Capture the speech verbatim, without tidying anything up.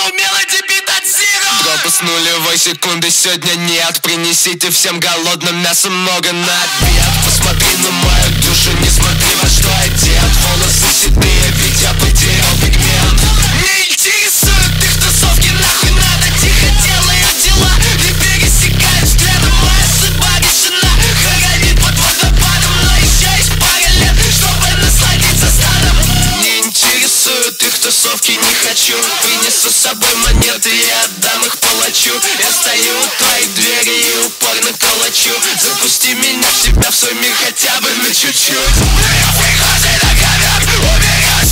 мелоди бит от зиро. Пропуск нулевой секунды сегодня нет. Принесите всем голодным мяса много на обед. Посмотри на мою душу, не смотри во что одет. Волосы седые, ведь я потерял пигмент. Не интересуют их тусовки, нахуй надо. Тихо делаем дела, не пересекают взглядом. Моя судьба решена, хранит под водопадом. Но еще есть пара лет, чтобы насладиться стадом. Не интересуют их тусовки, не хочу. Принесу с собой монеты и отдам их палачу. Я стою у твоей двери и упорно колочу. Запусти меня в себя, в свой мир хотя бы на чуть-чуть. Прихожи на ковер, уберешь